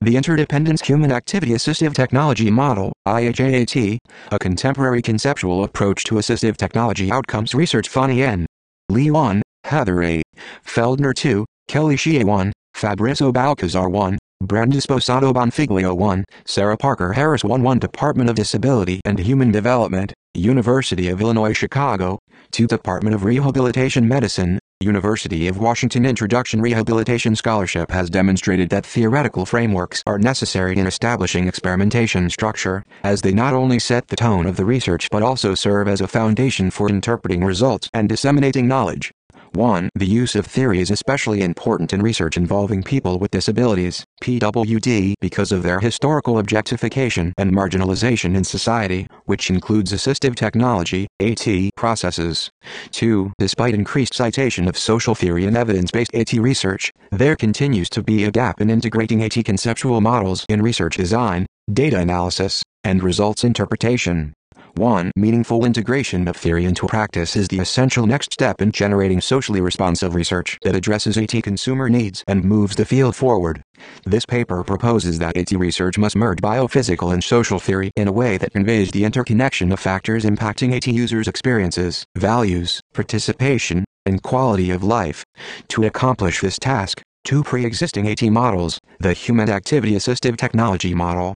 The Interdependence Human Activity Assistive Technology Model, IHAAT, a contemporary conceptual approach to assistive technology outcomes research. Fanny N. Lee 1, Heather A. Feldner 2, Kelly Shea 1, Fabrizio Balcazar 1, Brandon Sposato Bonfiglio 1, Sarah Parker Harris 1 Department of Disability and Human Development, University of Illinois Chicago, 2 Department of Rehabilitation Medicine, University of Washington. Introduction. Rehabilitation scholarship has demonstrated that theoretical frameworks are necessary in establishing experimentation structure, as they not only set the tone of the research but also serve as a foundation for interpreting results and disseminating knowledge. 1. The use of theory is especially important in research involving people with disabilities, PWD, because of their historical objectification and marginalization in society, which includes assistive technology, AT, processes. 2. Despite increased citation of social theory and evidence-based AT research, there continues to be a gap in integrating AT conceptual models in research design, data analysis, and results interpretation. 1. Meaningful integration of theory into practice is the essential next step in generating socially responsive research that addresses AT consumer needs and moves the field forward. This paper proposes that AT research must merge biophysical and social theory in a way that conveys the interconnection of factors impacting AT users' experiences, values, participation, and quality of life. To accomplish this task, 2 pre-existing AT models, the Human Activity Assistive Technology Model,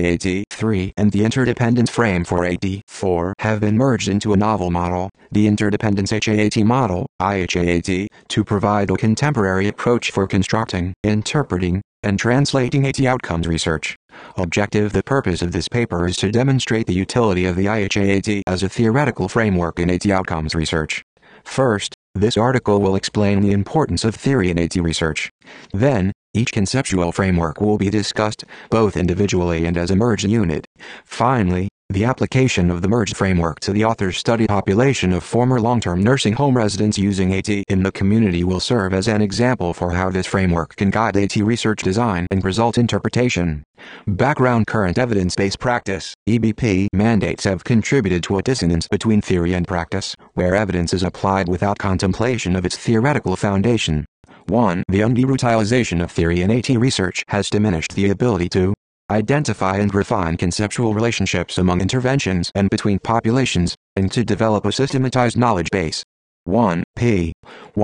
HAAT-3, and the Interdependence Frame for AT-4, have been merged into a novel model, the Interdependence HAAT Model, IHAAT, to provide a contemporary approach for constructing, interpreting, and translating AT outcomes research. Objective. The purpose of this paper is to demonstrate the utility of the IHAAT as a theoretical framework in AT outcomes research. First, this article will explain the importance of theory in AT research. Then, each conceptual framework will be discussed, both individually and as a merged unit. Finally, the application of the merged framework to the author's study population of former long-term nursing home residents using AT in the community will serve as an example for how this framework can guide AT research design and result interpretation. Background. Current evidence-based practice, EBP, mandates have contributed to a dissonance between theory and practice, where evidence is applied without contemplation of its theoretical foundation. 1. The under-utilization of theory in AT research has diminished the ability to identify and refine conceptual relationships among interventions and between populations, and to develop a systematized knowledge base. 1. p.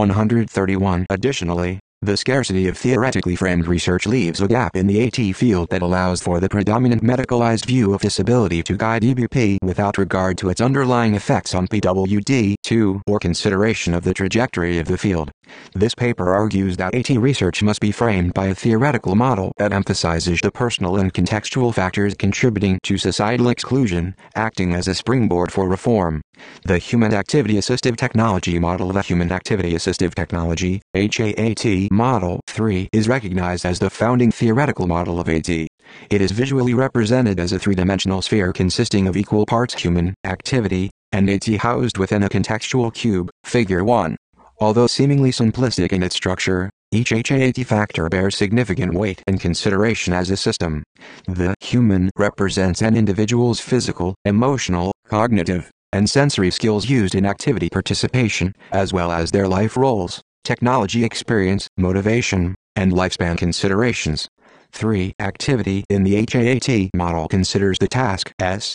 131. Additionally, the scarcity of theoretically framed research leaves a gap in the AT field that allows for the predominant medicalized view of disability to guide EBP without regard to its underlying effects on PWD, 2, or consideration of the trajectory of the field. This paper argues that AT research must be framed by a theoretical model that emphasizes the personal and contextual factors contributing to societal exclusion, acting as a springboard for reform. The Human Activity Assistive Technology Model. The Human Activity Assistive Technology, HAAT, Model 3 is recognized as the founding theoretical model of AT. It is visually represented as a three-dimensional sphere consisting of equal parts human activity and AT housed within a contextual cube, Figure 1. Although seemingly simplistic in its structure, each HAAT factor bears significant weight and consideration as a system. The human represents an individual's physical, emotional, cognitive, and sensory skills used in activity participation, as well as their life roles, technology experience, motivation, and lifespan considerations. 3. Activity in the HAAT model considers the task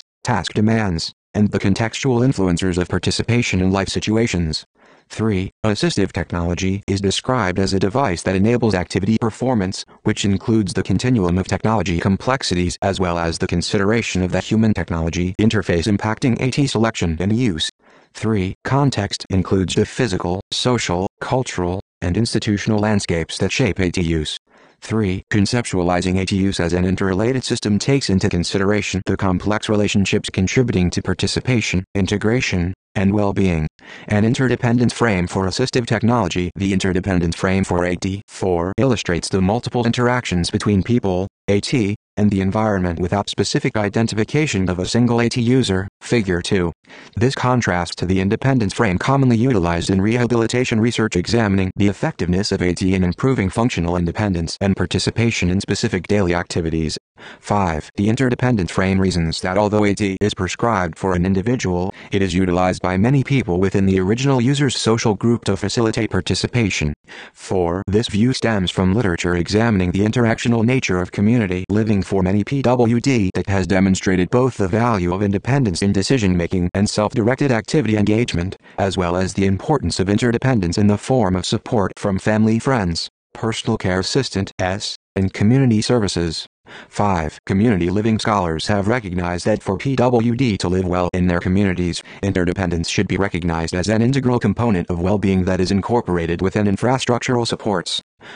demands, and the contextual influencers of participation in life situations. 3. Assistive technology is described as a device that enables activity performance, which includes the continuum of technology complexities as well as the consideration of the human-technology interface impacting AT selection and use. 3. Context includes the physical, social, cultural, and institutional landscapes that shape AT use. 3. Conceptualizing AT use as an interrelated system takes into consideration the complex relationships contributing to participation, integration, and well-being. An interdependent frame for assistive technology. The interdependent frame for AT-4 illustrates the multiple interactions between people, AT, and the environment without specific identification of a single AT user, Figure 2. This contrasts to the independence frame commonly utilized in rehabilitation research examining the effectiveness of AT in improving functional independence and participation in specific daily activities. 5. The interdependent frame reasons that although AT is prescribed for an individual, it is utilized by many people within the original user's social group to facilitate participation. 4. This view stems from literature examining the interactional nature of community living for many PWD that has demonstrated both the value of independence in decision-making and self-directed activity engagement, as well as the importance of interdependence in the form of support from family, friends, personal care assistant (S), and community services. 5. Community living scholars have recognized that for PWD to live well in their communities, interdependence should be recognized as an integral component of well-being that is incorporated within infrastructural supports.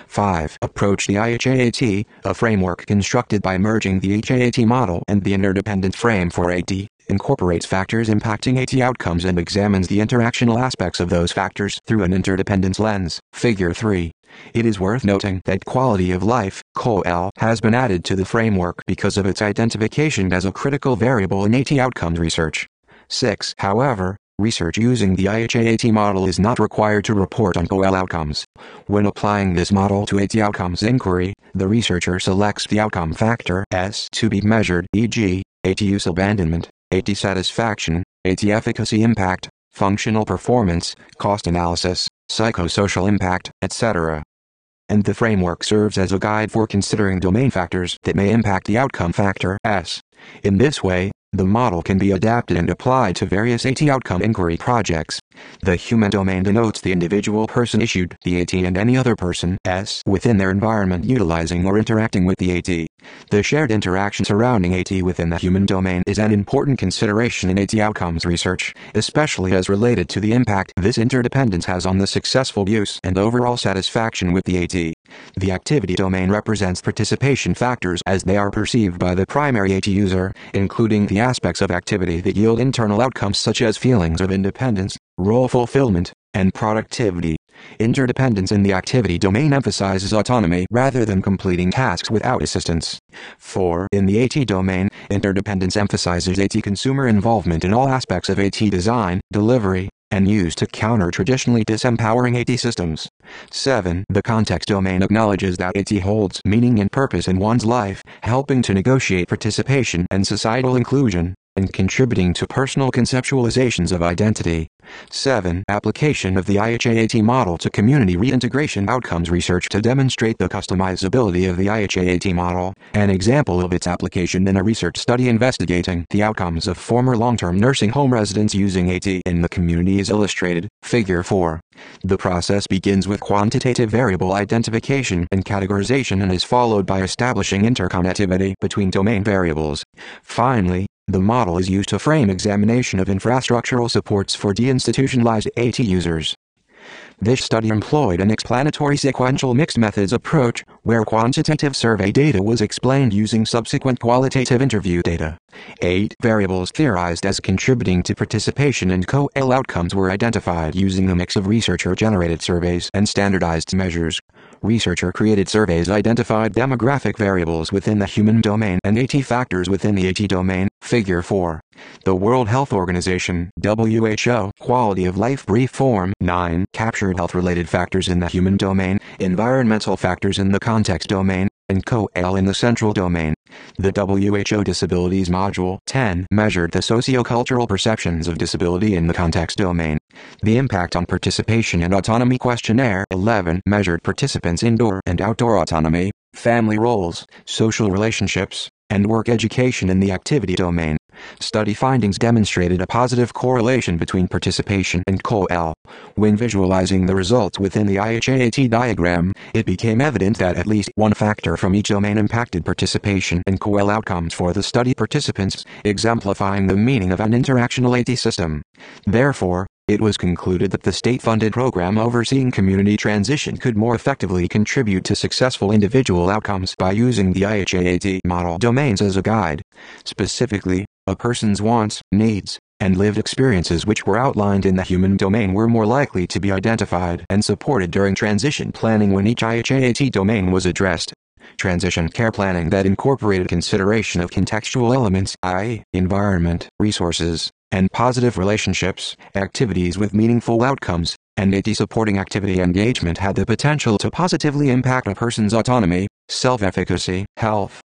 5. Approach the IHAT, a framework constructed by merging the HAT model and the interdependent frame for AT, incorporates factors impacting AT outcomes and examines the interactional aspects of those factors through an interdependence lens. Figure 3. It is worth noting that quality of life (QOL) has been added to the framework because of its identification as a critical variable in AT outcomes research. 6. However, research using the IHAT model is not required to report on QOL outcomes. When applying this model to AT outcomes inquiry, the researcher selects the outcome factor S to be measured, e.g., AT use abandonment, AT satisfaction, AT efficacy impact, functional performance, cost analysis, psychosocial impact, etc. And the framework serves as a guide for considering domain factors that may impact the outcome factor S. In this way, the model can be adapted and applied to various AT outcome inquiry projects. The human domain denotes the individual person issued the AT and any other person S within their environment utilizing or interacting with the AT. The shared interaction surrounding AT within the human domain is an important consideration in AT outcomes research, especially as related to the impact this interdependence has on the successful use and overall satisfaction with the AT. The activity domain represents participation factors as they are perceived by the primary AT user, including the aspects of activity that yield internal outcomes such as feelings of independence, role fulfillment, and productivity. Interdependence in the activity domain emphasizes autonomy rather than completing tasks without assistance. 4. In the AT domain, interdependence emphasizes AT consumer involvement in all aspects of AT design, delivery, and use to counter traditionally disempowering AT systems. 7. The context domain acknowledges that AT holds meaning and purpose in one's life, helping to negotiate participation and societal inclusion, and contributing to personal conceptualizations of identity. 7. Application of the IHAT model to community reintegration outcomes research to demonstrate the customizability of the IHAT model. An example of its application in a research study investigating the outcomes of former long-term nursing home residents using AT in the community is illustrated. Figure 4. The process begins with quantitative variable identification and categorization and is followed by establishing interconnectivity between domain variables. Finally, the model is used to frame examination of infrastructural supports for deinstitutionalized AT users. This study employed an explanatory sequential mixed methods approach, where quantitative survey data was explained using subsequent qualitative interview data. 8 variables theorized as contributing to participation and QOL outcomes were identified using a mix of researcher-generated surveys and standardized measures. Researcher-created surveys identified demographic variables within the human domain and AT factors within the AT domain. Figure 4. The World Health Organization (WHO) Quality of Life Brief Form 9 captured health-related factors in the human domain, environmental factors in the context domain, and QOL in the central domain. The WHO Disabilities Module 10 measured the sociocultural perceptions of disability in the context domain. The Impact on Participation and Autonomy Questionnaire 11 measured participants' indoor and outdoor autonomy, family roles, social relationships, and work education in the activity domain. Study findings demonstrated a positive correlation between participation and QOL. When visualizing the results within the IHAT diagram, it became evident that at least one factor from each domain impacted participation and QOL outcomes for the study participants, exemplifying the meaning of an interactional AT system. Therefore, it was concluded that the state-funded program overseeing community transition could more effectively contribute to successful individual outcomes by using the IHAT model domains as a guide. Specifically, a person's wants, needs, and lived experiences which were outlined in the human domain were more likely to be identified and supported during transition planning when each IHAT domain was addressed. Transition care planning that incorporated consideration of contextual elements, i.e., environment, resources, and positive relationships, activities with meaningful outcomes, and AT supporting activity engagement had the potential to positively impact a person's autonomy, self-efficacy, health,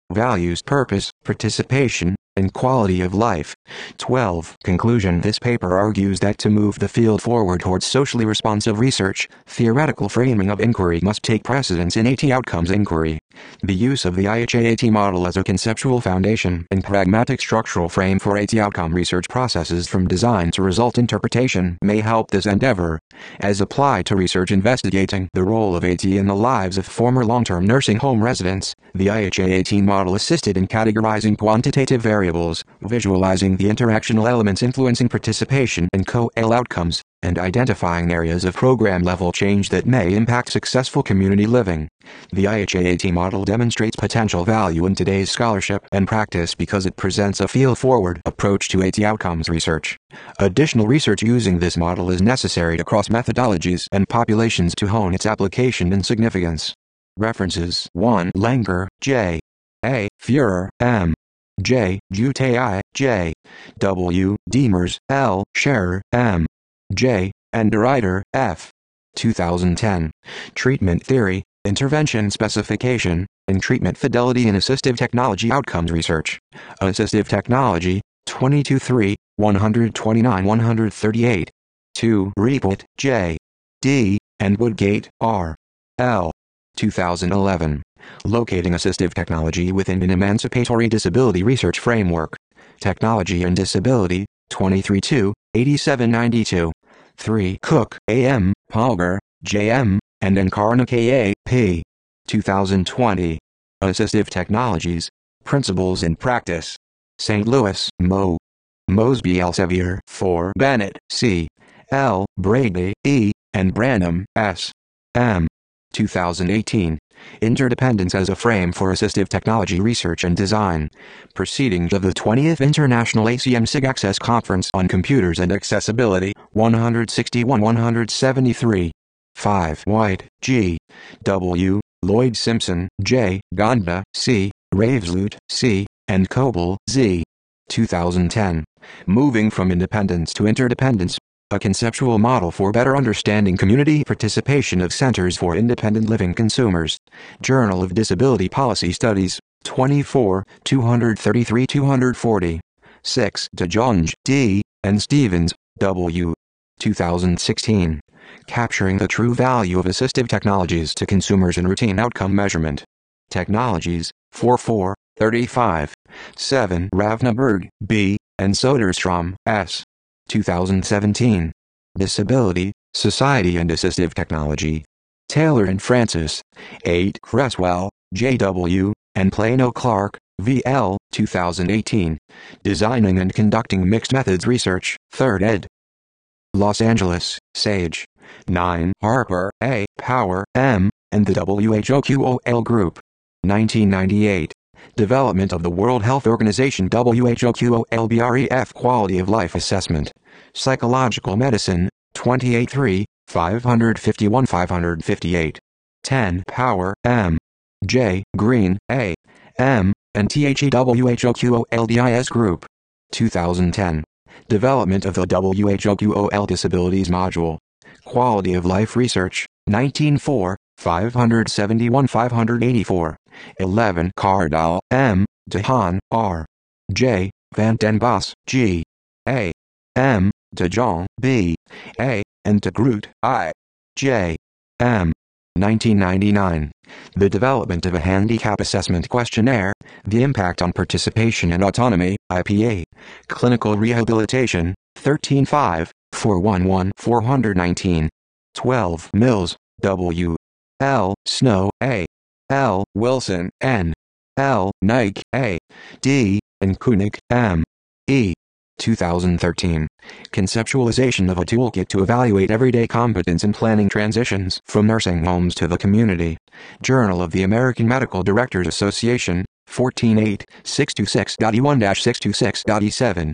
values, purpose, participation, and quality of life. 12. Conclusion. This paper argues that to move the field forward towards socially responsive research, theoretical framing of inquiry must take precedence in AT outcomes inquiry. The use of the IHAAT model as a conceptual foundation and pragmatic structural frame for AT outcome research processes from design to result interpretation may help this endeavor. As applied to research investigating the role of AT in the lives of former long-term nursing home residents, the IHAAT model assisted in categorizing quantitative variables, visualizing the interactional elements influencing participation and co-AL outcomes, and identifying areas of program-level change that may impact successful community living. The IHAAT model demonstrates potential value in today's scholarship and practice because it presents a field-forward approach to AT outcomes research. Additional research using this model is necessary across methodologies and populations to hone its application and significance. References: 1. Langer, J. A. Fuhrer, M. J. Jutai, J. W. Diemers, L. Scherer, M. J. and DeRuyter, F. 2010. Treatment Theory, Intervention Specification, and Treatment Fidelity in Assistive Technology Outcomes Research. Assistive Technology, 22-3, 129-138. 2. Reput, J. D. and Woodgate, R. L. 2011. Locating Assistive Technology Within an Emancipatory Disability Research Framework. Technology and Disability, 23-2, 8792. 3. Cook, A.M., Palger, J.M., and Encarna K.A., P. 2020. Assistive Technologies, Principles and Practice. St. Louis, Mo. Mosby Elsevier, 4. Bennett, C. L. Brady, E. and Branham, S. M. 2018. Interdependence as a Frame for Assistive Technology Research and Design. Proceedings of the 20th International ACM-SIG Access Conference on Computers and Accessibility, 161-173. 5. White, G. W. Lloyd Simpson, J. Gonda, C. Raveslut, C. and Coble, Z. 2010. Moving from Independence to Interdependence. A conceptual model for better understanding community participation of Centers for Independent Living Consumers. Journal of Disability Policy Studies, 24, 233-240. 6. DeJonge, D. and Stevens, W. 2016. Capturing the True Value of Assistive Technologies to Consumers in Routine Outcome Measurement. Technologies, 44, 35. 7. Ravnaberg, B. and Soderstrom, S. 2017. Disability, Society and Assistive Technology. Taylor and Francis. 8. Cresswell, J.W., and Plano Clark, V.L., 2018. Designing and Conducting Mixed Methods Research, 3rd ed. Los Angeles, Sage. 9. Harper, A. Power, M., and the WHOQOL Group. 1998. Development of the World Health Organization WHOQOL-BREF Quality of Life Assessment. Psychological Medicine, 28-3, 551-558. 10. Power, M. J. Green, A. M. and THEWHOQOL-DIS Group. 2010. Development of the WHOQOL Disabilities Module. Quality of Life Research, 19-4, 571-584. 11. Cardall, M. DeHaan, R. J. Van den Bos, G. A. M. DeJong, B. A. and de Groot, I. J. M. 1999. The Development of a Handicap Assessment Questionnaire, The Impact on Participation and Autonomy, IPA. Clinical Rehabilitation, 13-5, 411-419. 12. Mills, W. L. Snow, A. L. Wilson, N. L. Nike, A. D. and Koenig, M. E. 2013. Conceptualization of a toolkit to evaluate everyday competence in planning transitions from nursing homes to the community. Journal of the American Medical Directors Association, 14-8, 626.E1-626.E7.